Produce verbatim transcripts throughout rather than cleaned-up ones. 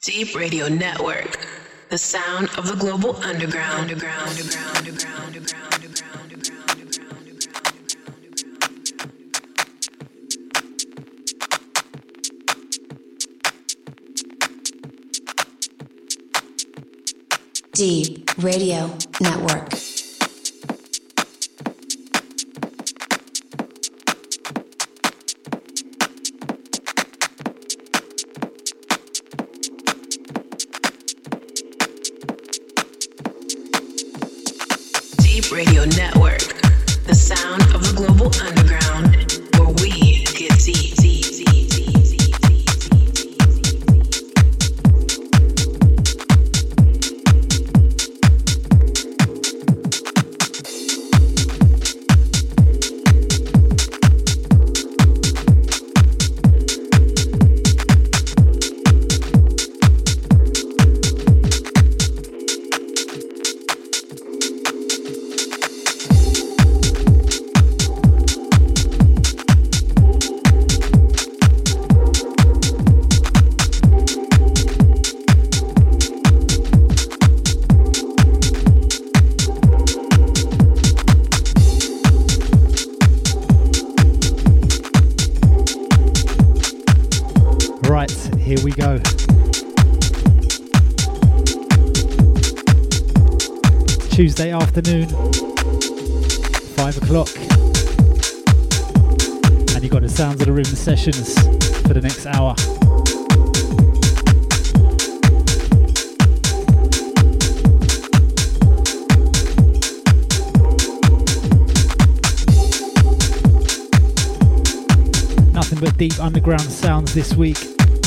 Deep Radio Network, the sound of the global underground, underground, underground, underground, underground, underground, underground, underground. Deep Radio Network. Radio Network, the sound of the global underground, where we get deep, deep, deep, deep, deep, Here we go. Tuesday afternoon, five o'clock, and you got the sounds of the room sessions for the next hour. Nothing but deep underground sounds this week.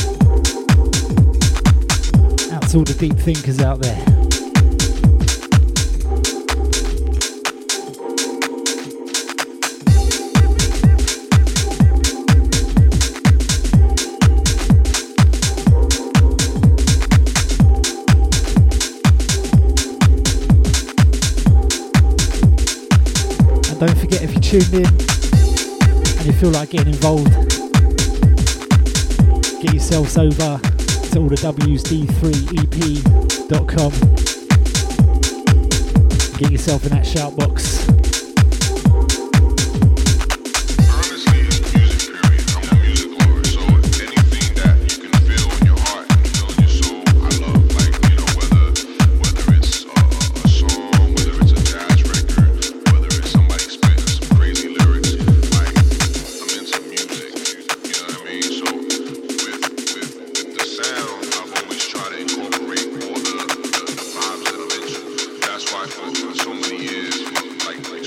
Out to all the deep thinkers out there. And don't forget, if you tuned in and you feel like getting involved, get yourselves over to all the W D three E P dot com. Get yourself in that shout box. So many years, like, like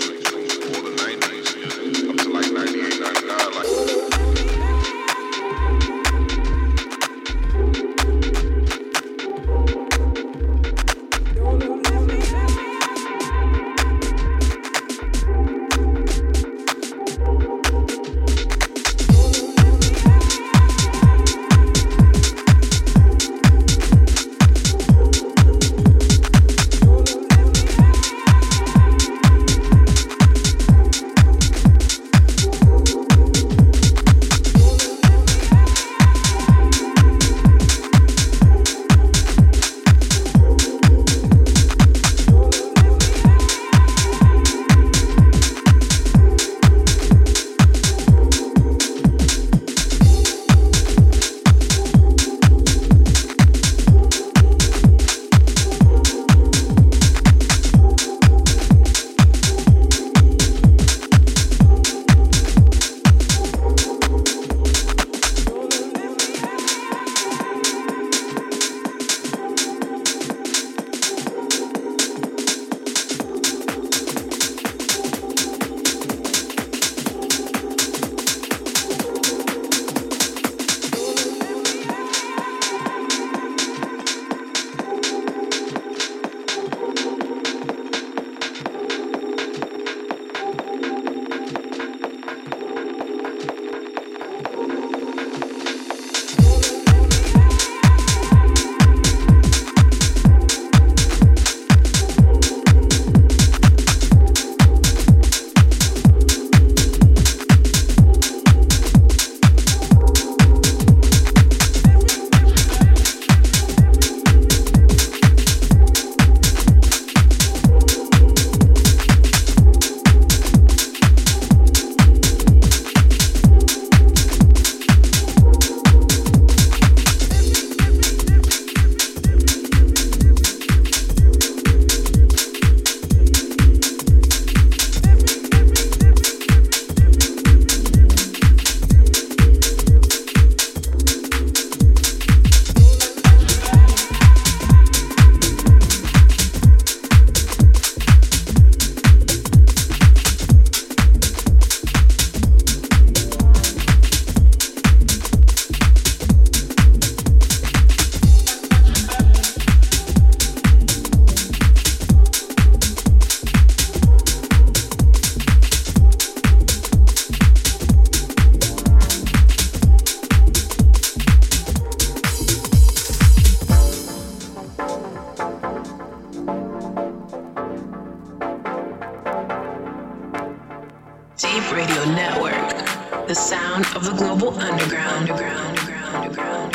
Deep Radio Network, the sound of the global underground, underground, underground, underground.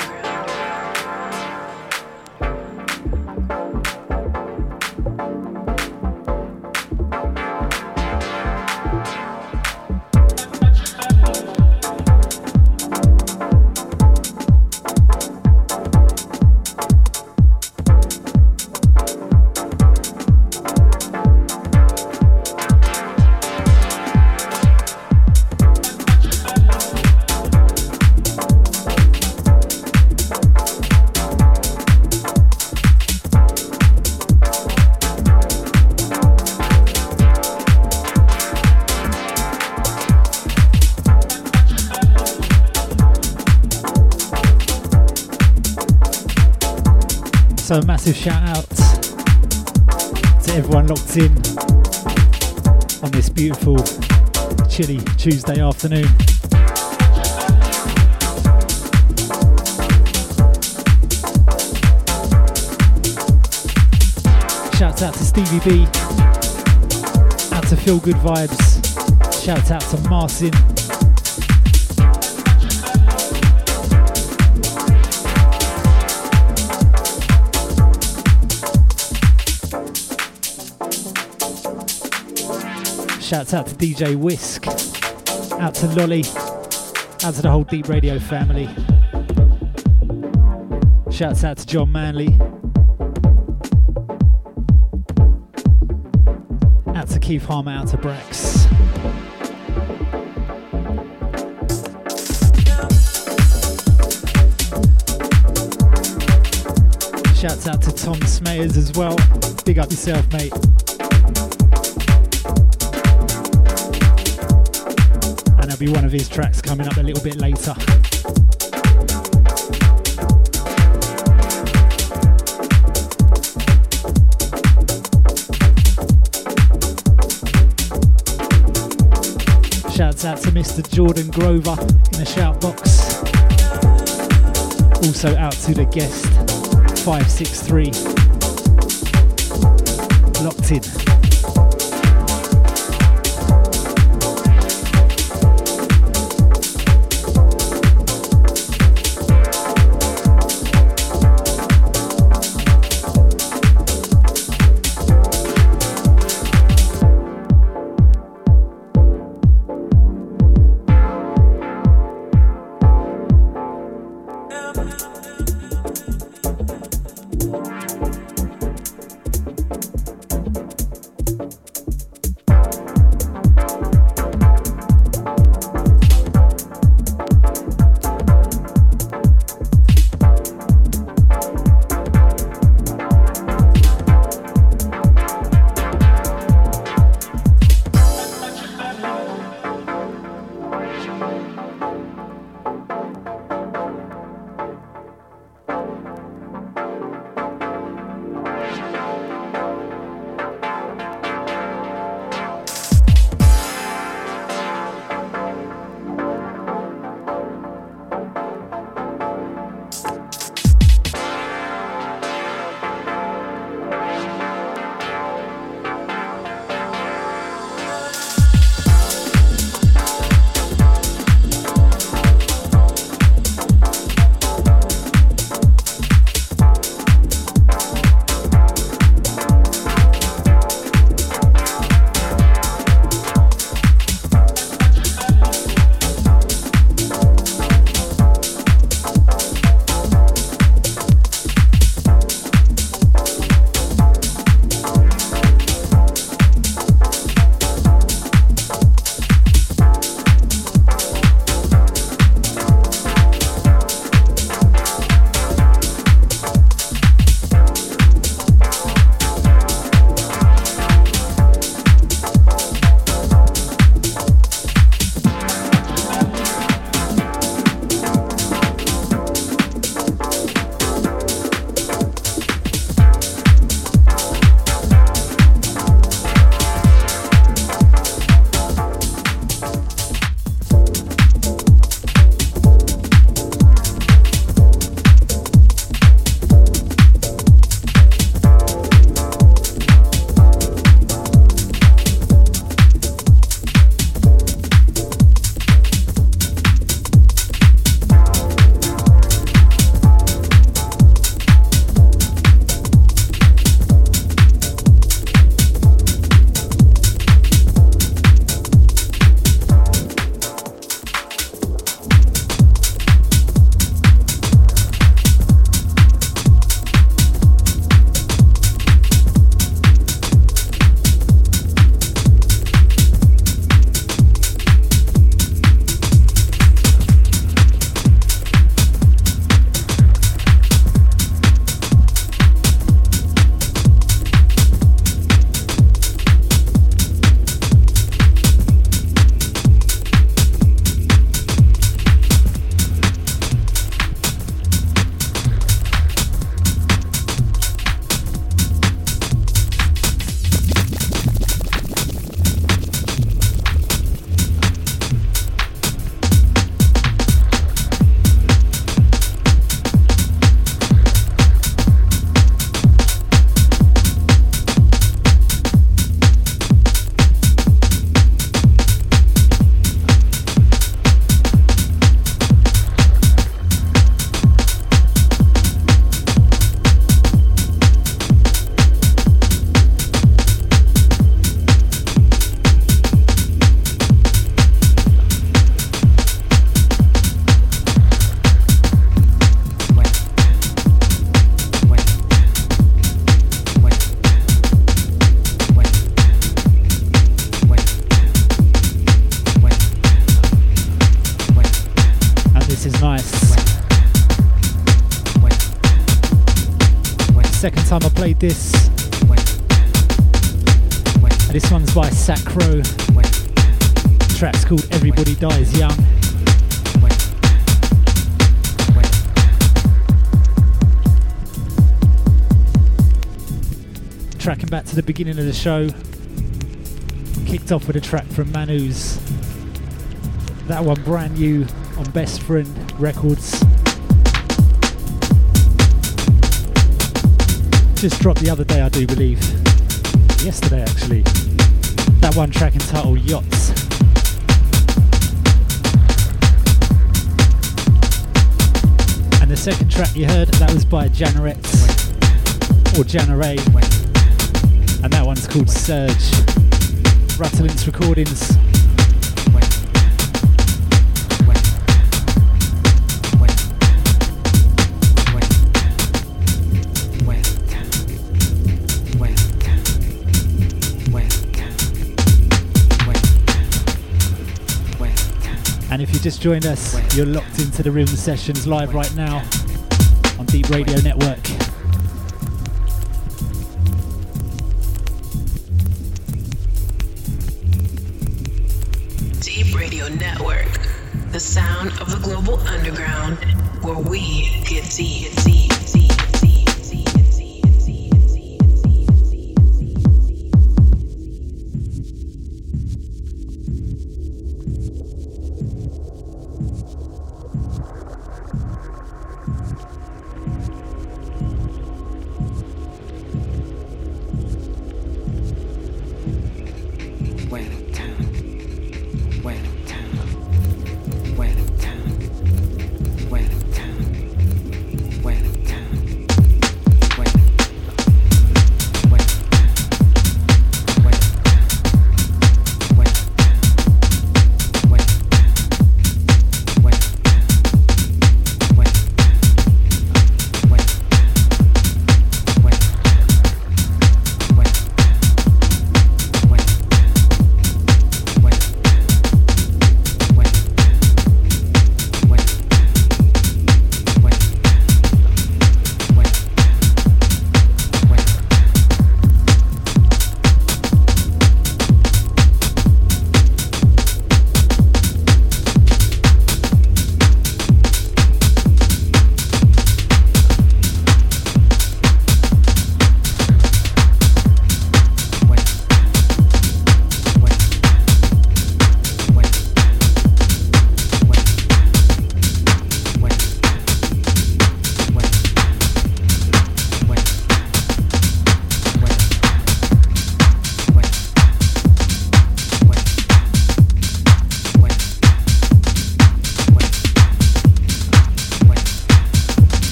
So a massive shout out to everyone locked in on this beautiful chilly Tuesday afternoon. Shouts out to Stevie B, out to Feel Good Vibes, shouts out to Marcin. Shouts out to D J Whisk, out to Lolly, out to the whole Deep Radio family. Shouts out to John Manley. Out to Keith Harmer, out to Brax. Shouts out to Tom Smayers as well. Big up yourself, mate. There'll be one of his tracks coming up a little bit later. Shouts out to Mister Jordan Grover in the shout box. Also out to the guest five six three. Locked in. Second time I played this. And this one's by Sacro. The track's called Everybody Dies Young. Tracking back to the beginning of the show. Kicked off with a track from Manu's. That one brand new on Best Friend Records. Just dropped the other day, I do believe. Yesterday, actually. That one track entitled Yachts. And the second track you heard, that was by Janaret, or Janaray. And that one's called Surge. Rattlin's Recordings. And if you just joined us, you're locked into the Room Sessions live right now on Deep Radio Network. Deep Radio Network, the sound of the global underground, where we get deep, deep, deep, deep, deep, deep, deep, deep, deep.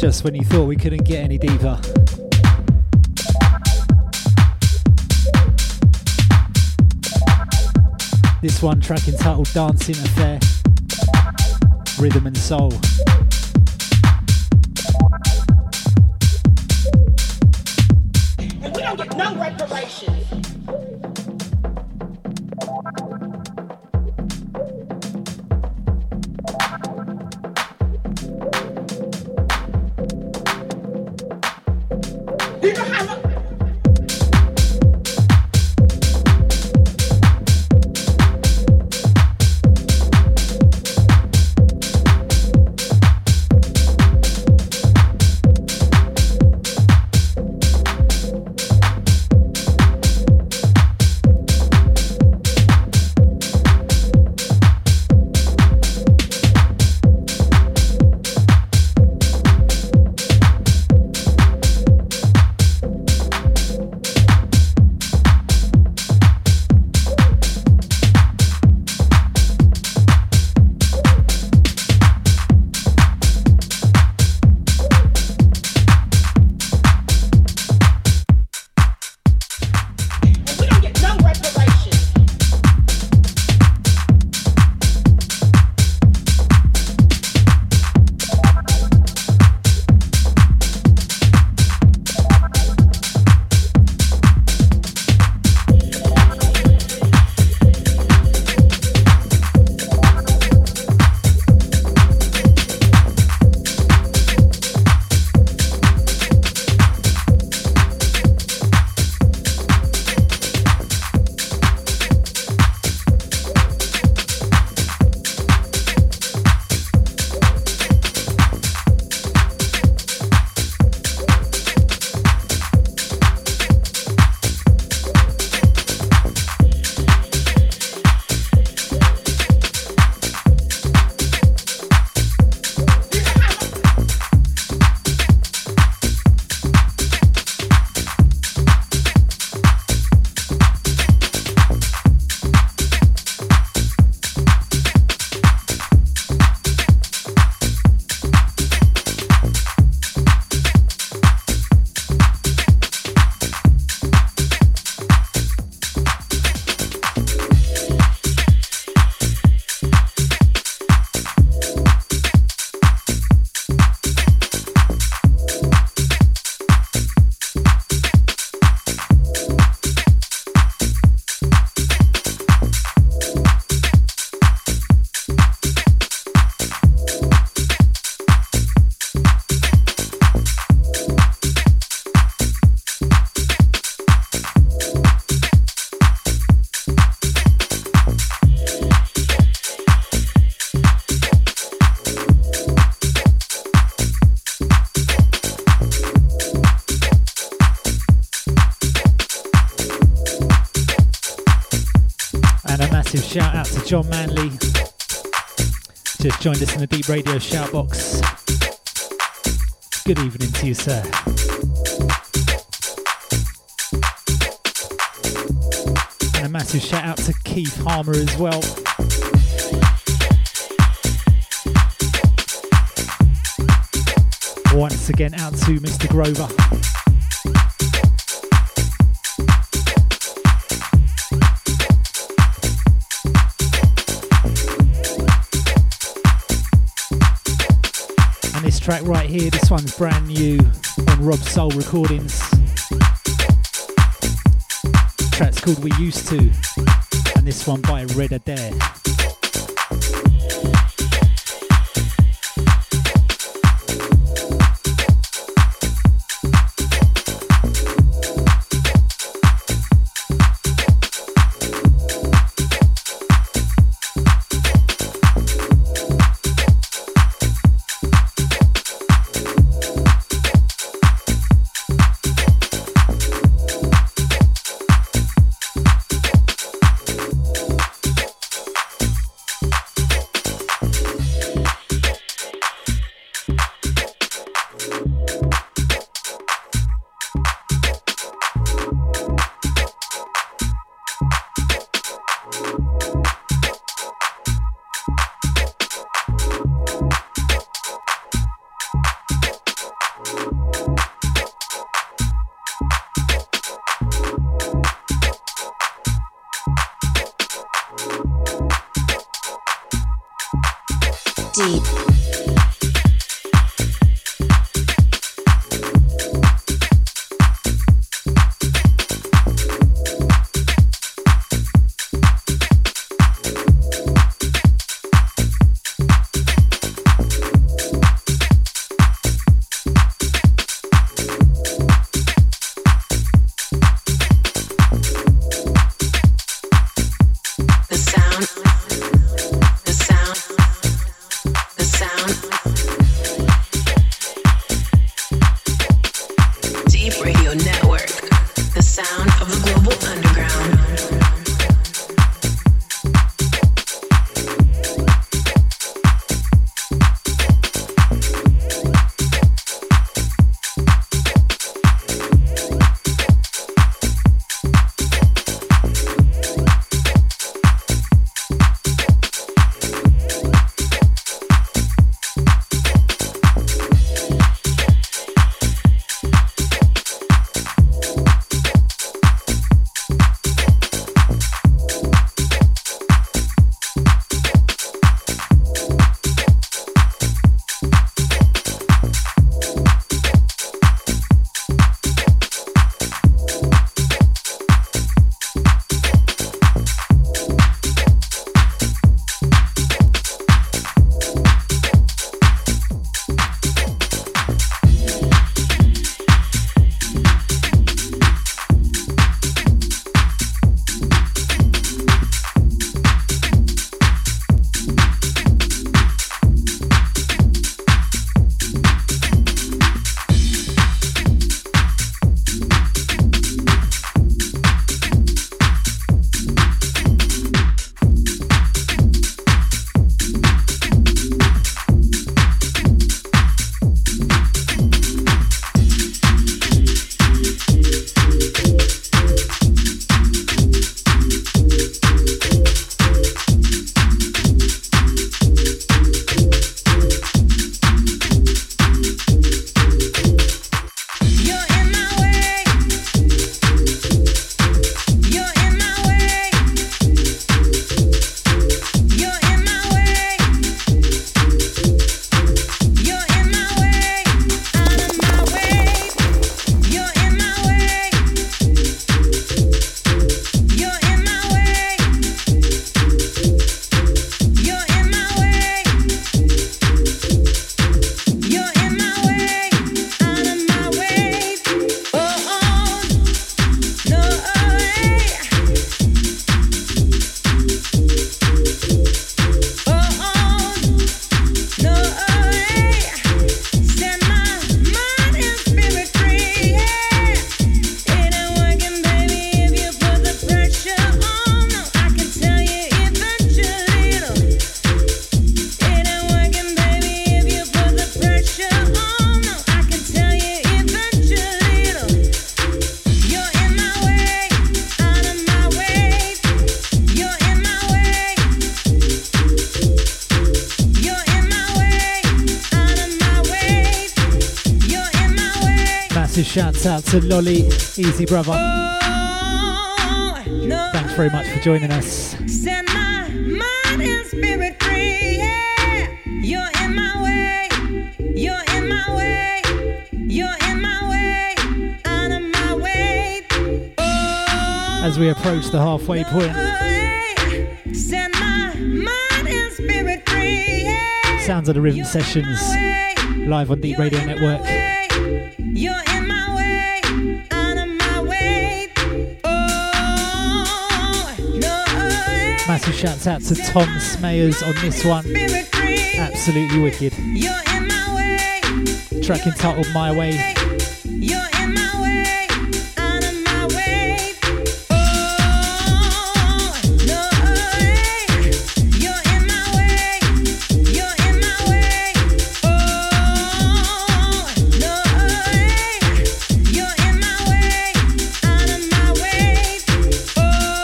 Just when you thought we couldn't get any deeper. This one track entitled Dancing Affair, Rhythm and Soul. And we don't get no reparations. You know how much Shout out to John Manley, just joined us in the Deep Radio shout box. Good evening to you, sir. And a massive shout out to Keith Harmer as well. Once again out to Mister Grover. This track right here, this one's brand new on Rob Soul Recordings. The track's called We Used To, and this one by Red Adair. deep. Shouts out to Lolly, Easy Brother. Oh, no, thanks very much for joining us. Set my mind and spirit free. Yeah. You're in my way. You're in my way. You're in my way. Out of my way. Oh, as we approach the halfway point. Set my mind and spirit free. Yeah. Sounds of the Rhythm Sessions live on Deep Radio Network. You're in my way, out of my way. Oh, no. Massive shouts out to Tom Smayers on this one. Absolutely wicked. You're in my way. Track entitled My Way. You're in my way, out of my way. Oh, no. You're in my way. You're in my way. Oh, no. You're in my way, out of my way. Oh,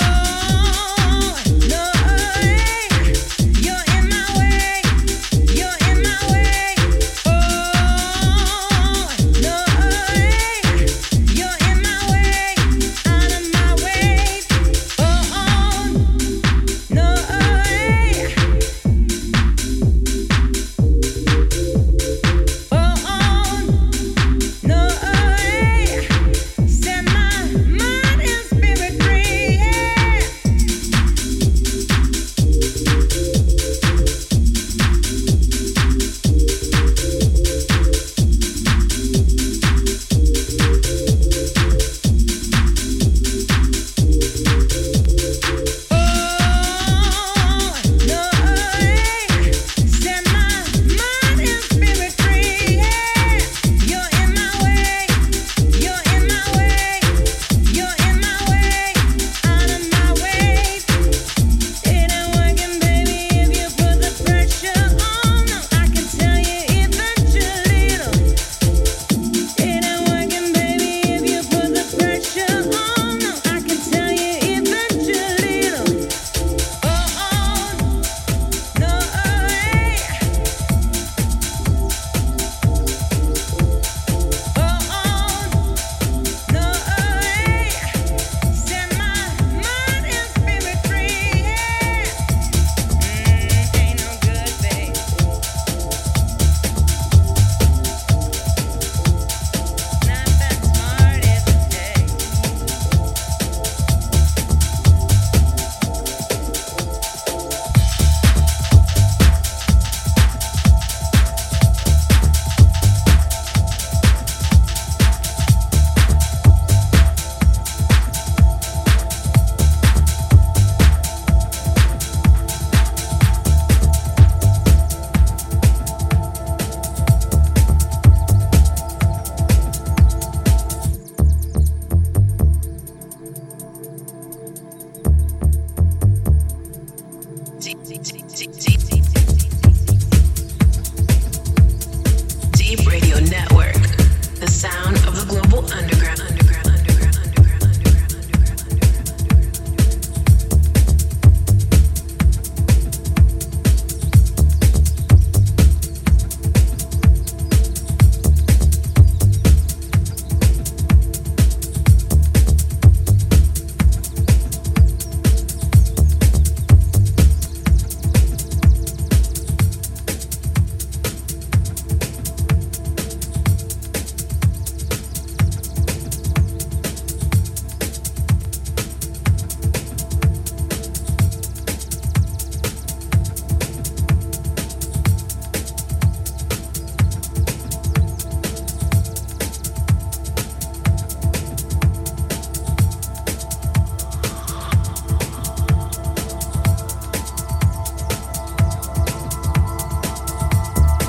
no. You're in my way. You're in my way. Oh, no.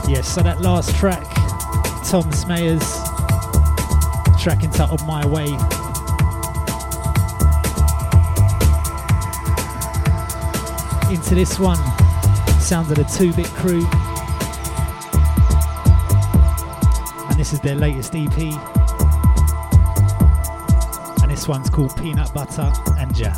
Yes, so that last track, Tom Smayers, track entitled My Way. Into this one, sounds of the Two Bit Crew. And this is their latest E P. And this one's called Peanut Butter and Jam.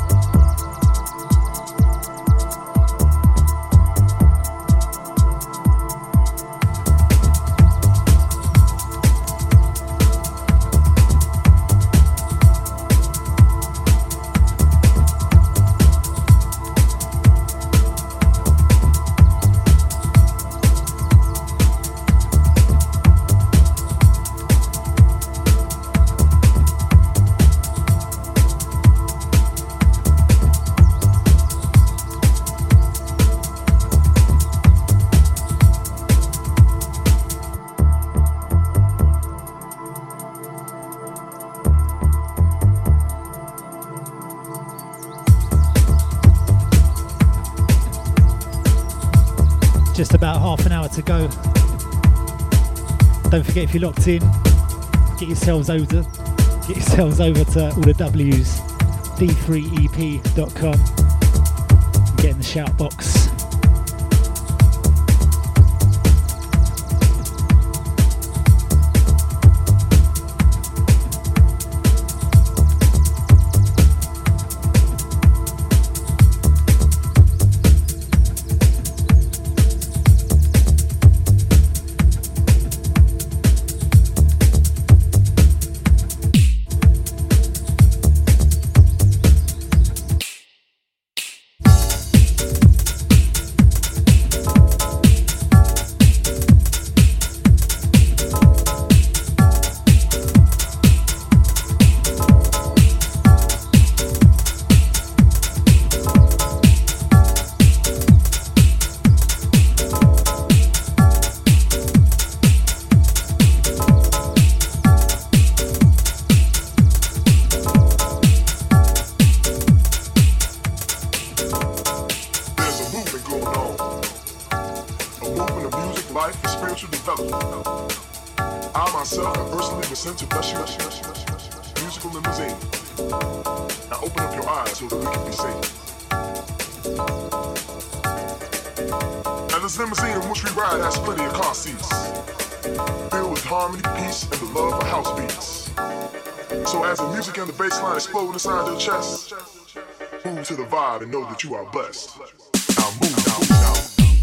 Just about half an hour to go. Don't forget, if you're locked in, get yourselves over, get yourselves over to all the W's, d three e p dot com, and get in the shout box. Explode inside your chest. Move to the vibe and know that you are blessed. Now move, now move, now.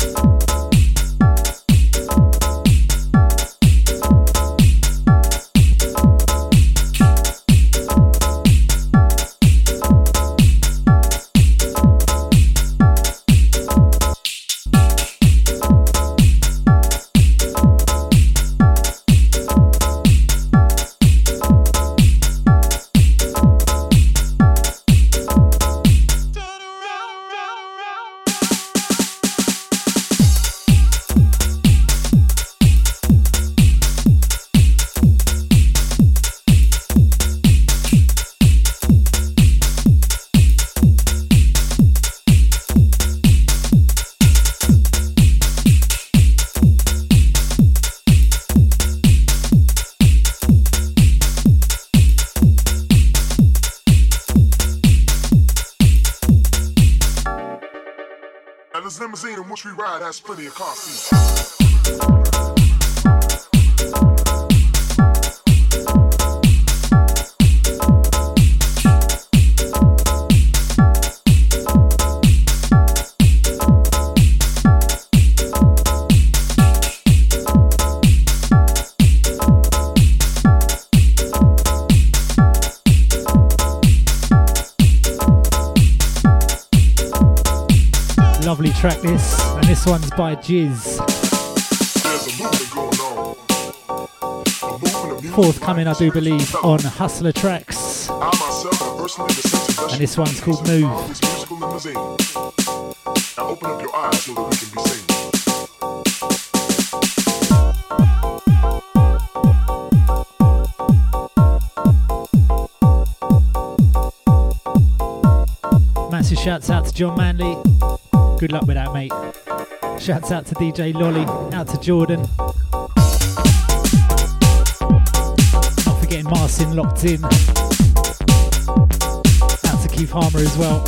Limousine in which we ride has plenty of car seats. Lovely track this, and this one's by Jizz. Forthcoming, I do believe, on Hustler Tracks. And this one's called Move. Now open up your eyes so that we can be seen. Massive shouts out to John Manley. Good luck with that, mate. Shouts out to D J Lolly, out to Jordan. Not forgetting Marcin locked in. Out to Keith Harmer as well.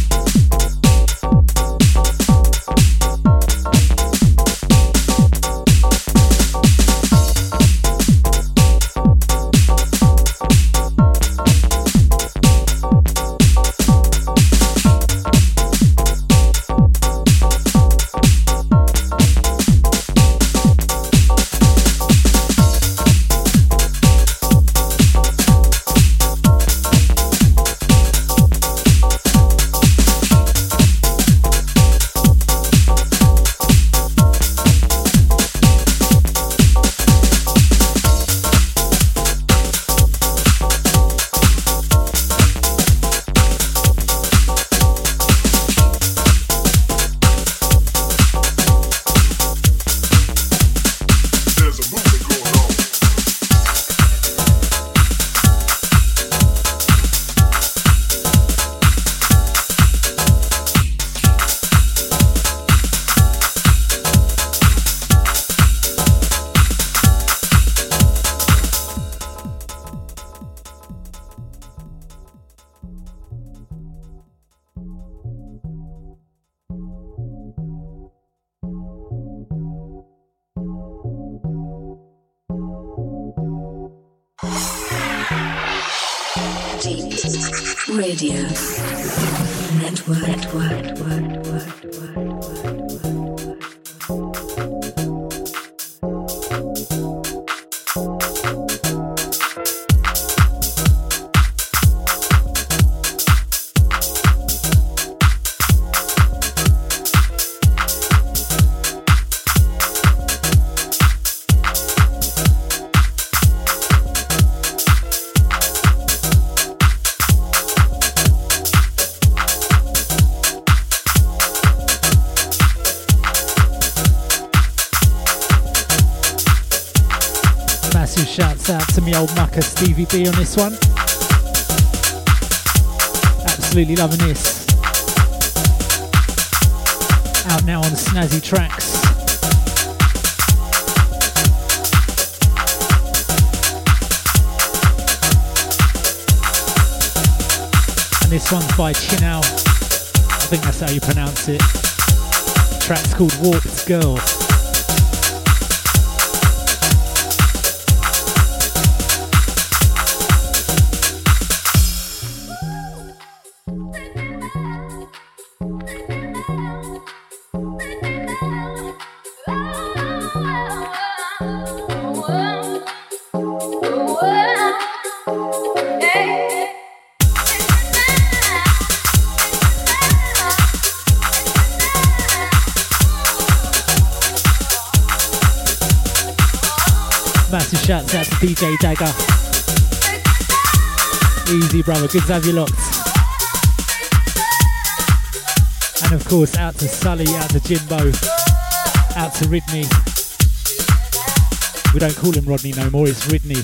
Radio Network. Network. Network. Network. Shouts out to me old mucker Stevie B on this one. Absolutely loving this. Out now on Snazzy Tracks. And this one's by Chinao. I think that's how you pronounce it. The track's called Warped Girl. Massive shouts out to D J Dagger. Easy brother, good to have you locked. And of course out to Sully, out to Jimbo, out to Ridney. We don't call him Rodney no more, it's Ridney.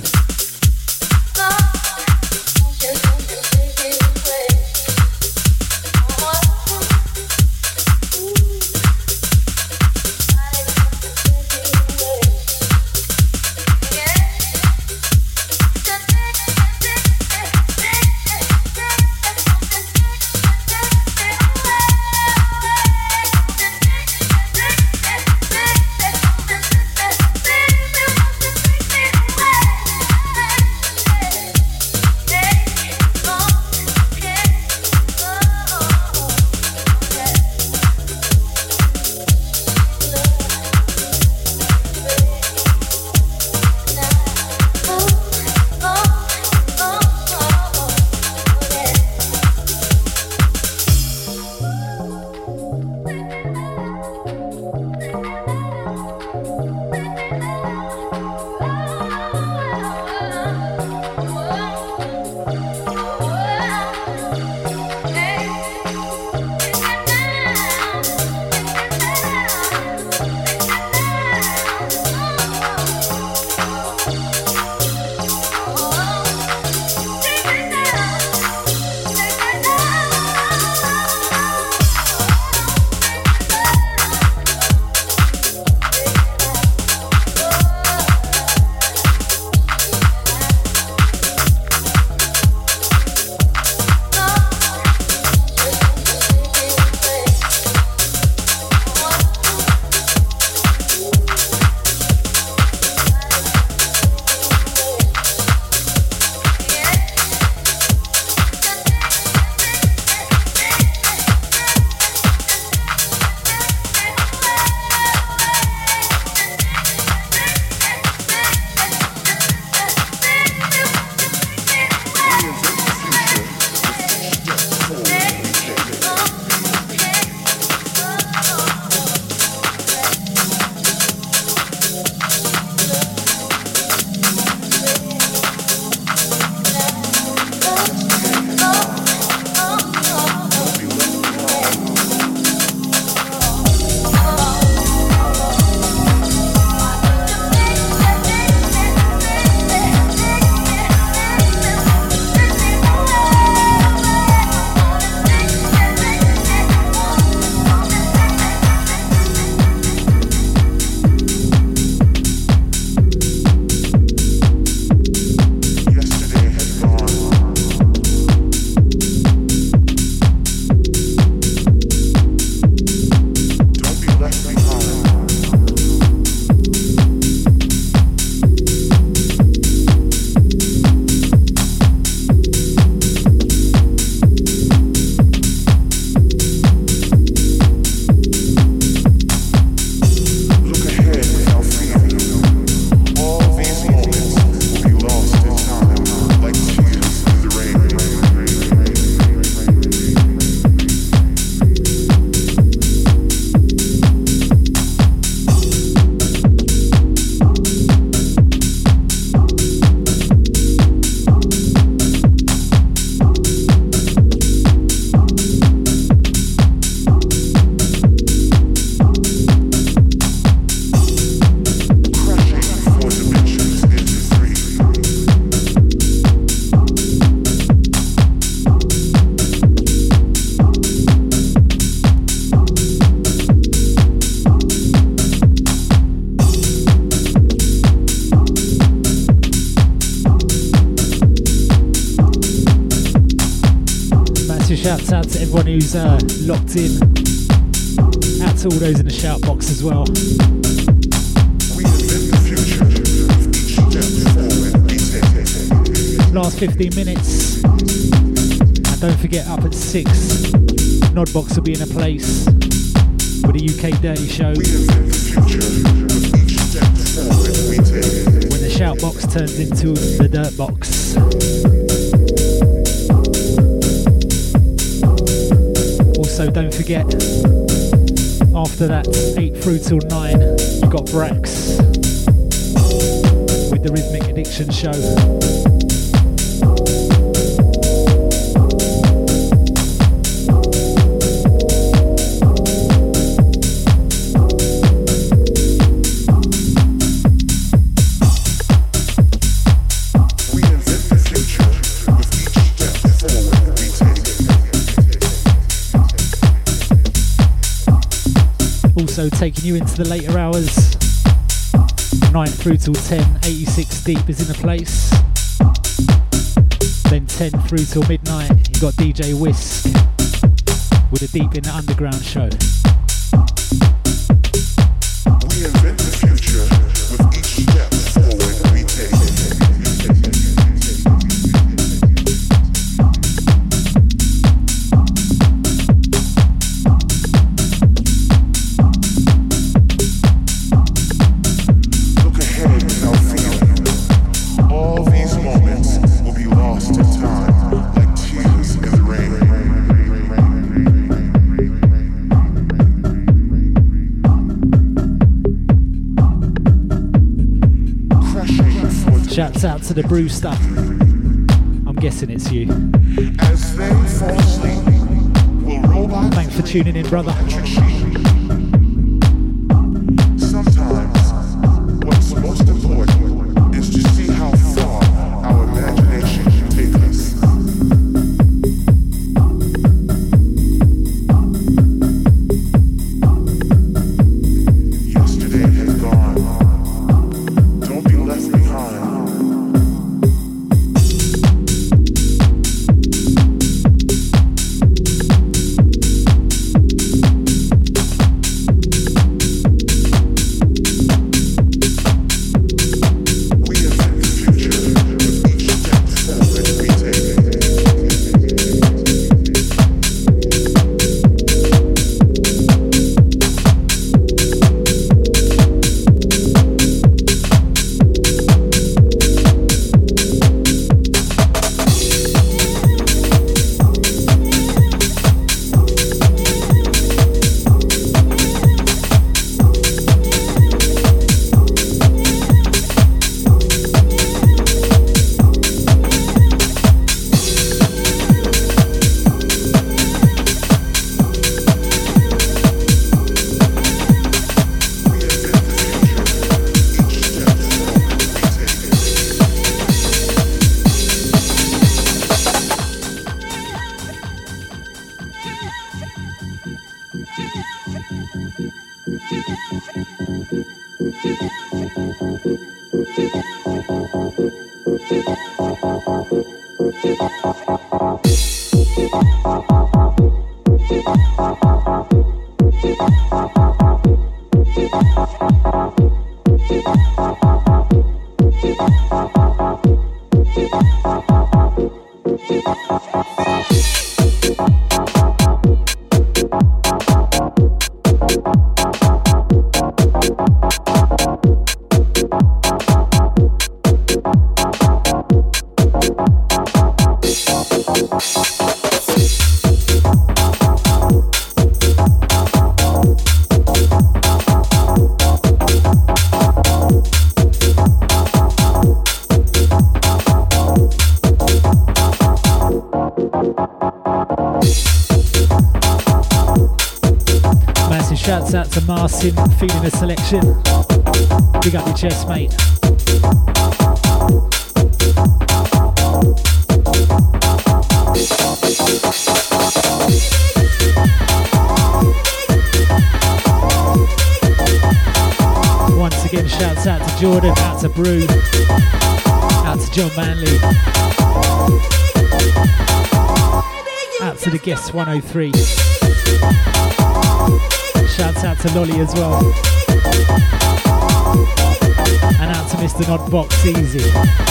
Shouts out to everyone who's uh, locked in. Out to all those in the shout box as well. Last fifteen minutes. And don't forget, up at six, Nodbox will be in a place with a U K Dirty Show. When the shout box turns into the dirt box. Also, don't forget, after that, eight through till nine, you got Brax with the Rhythmic Addiction Show. Also taking you into the later hours, nine through till ten, eighty-six Deep is in the place. Then ten through till midnight, you got D J Whisk with a Deep in the Underground show. We invent the future with each step forward we take. Shouts out to the Brewster. I'm guessing it's you. As they fall asleep, will robots Thanks for tuning in, brother. Sometimes, what's most important is to see how far our imagination can take us. Yesterday has gone. Don't be left behind. Shouts out to Martin, feeling the selection. Big up your chest, mate. Once again, shouts out to Jordan, out to Brew, out to John Manley. Out to the Guest one oh three. Shouts out to Lolly as well. And out to Mister Nodbox Easy.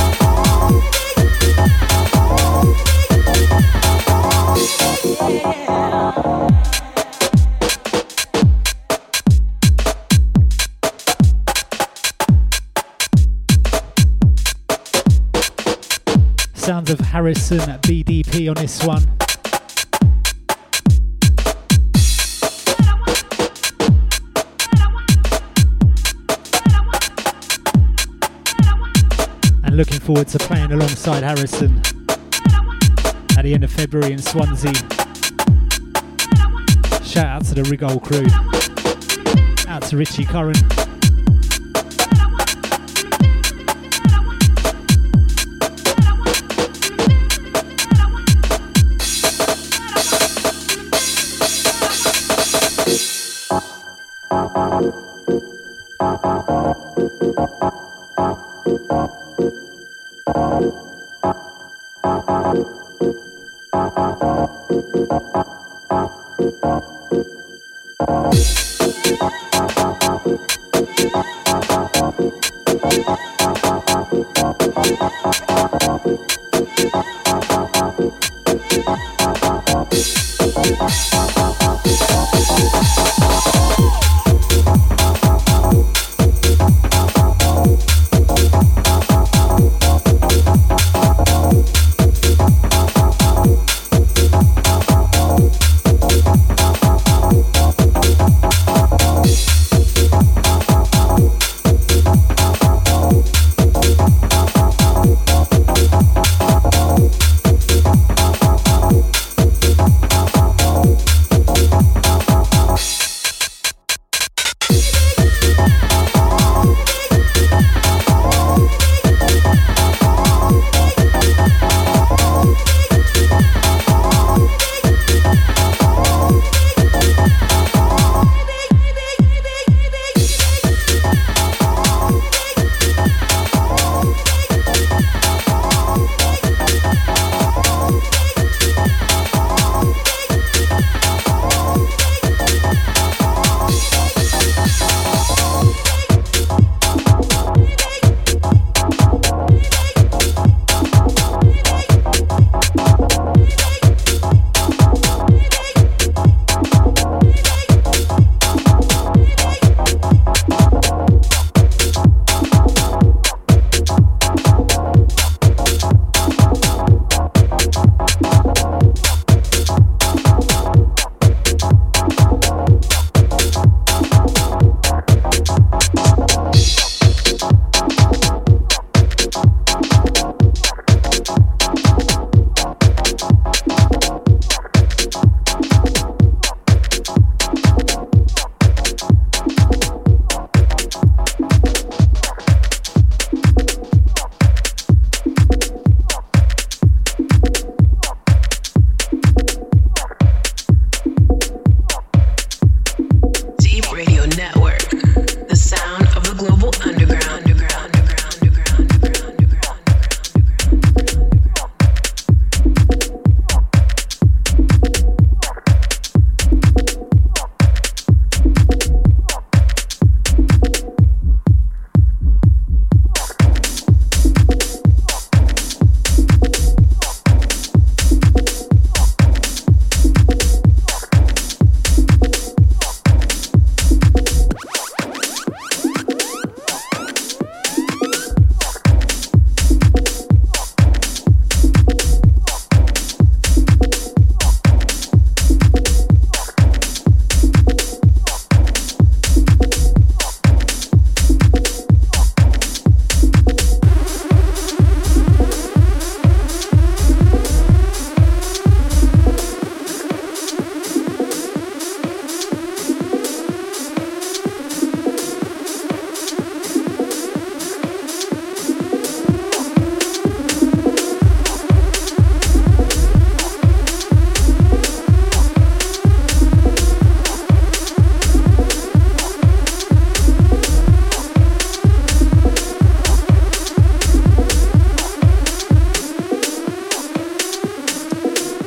Sounds of Harrison at B D P on this one. And looking forward to playing alongside Harrison at the end of February in Swansea. Shout out to the Rigol crew. Out to Richie Curran.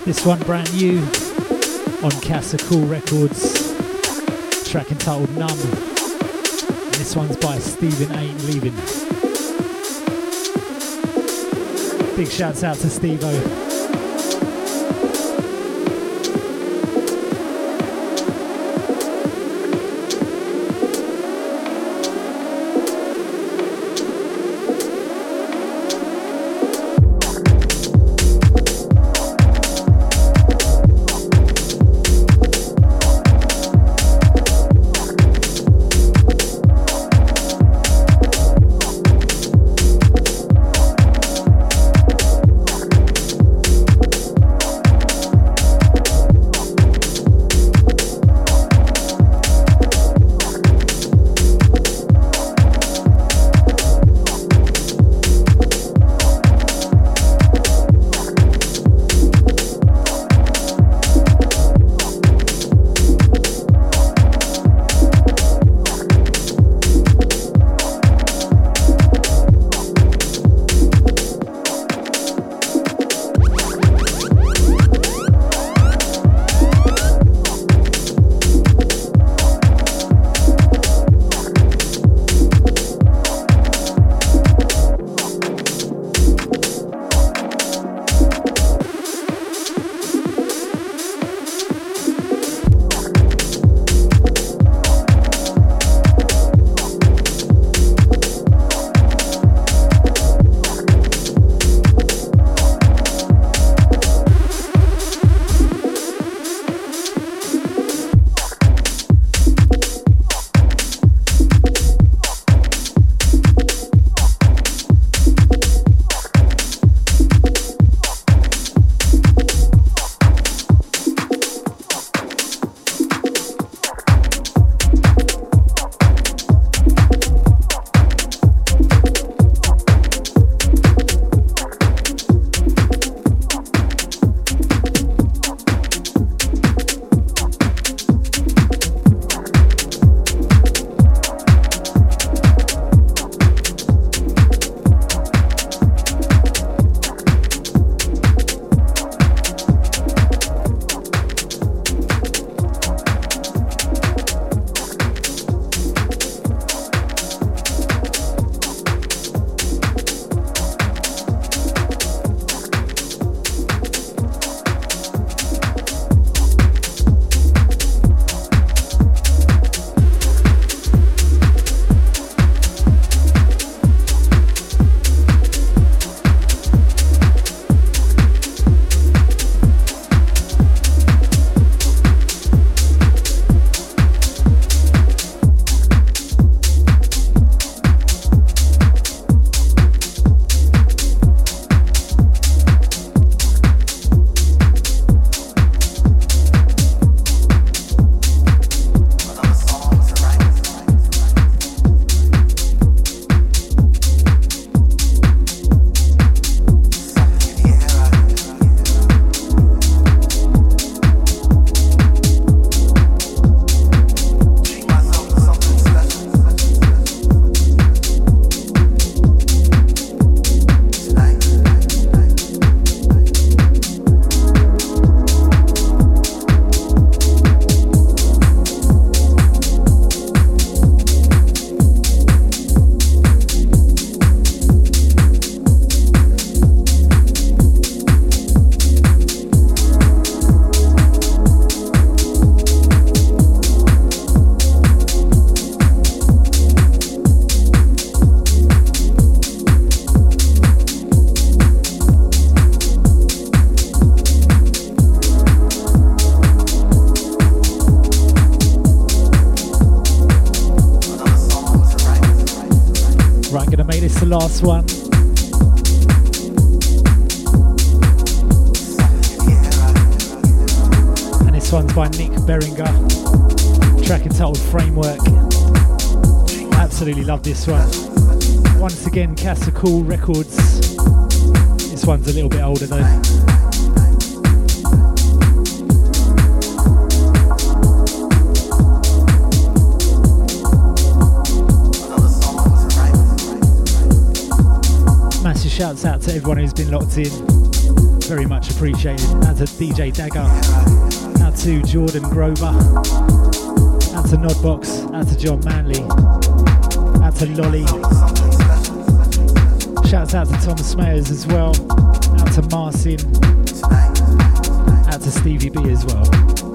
This one brand new on Casa Cool Records, track entitled Numb. And this one's by Stephen Ain't Leaving. Big shouts out to Steve-O. Last one. And this one's by Nick Beringer. Track entitled Framework. Absolutely love this one. Once again, Casa Cool Records. This one's a little bit older though. Shouts out to everyone who's been locked in. very much appreciated. Out to D J Dagger, out to Jordan Grover, out to Nodbox, out to John Manley, out to Lolly. Shouts out to Thomas Mayers as well, out to Marcin, out to Stevie B as well.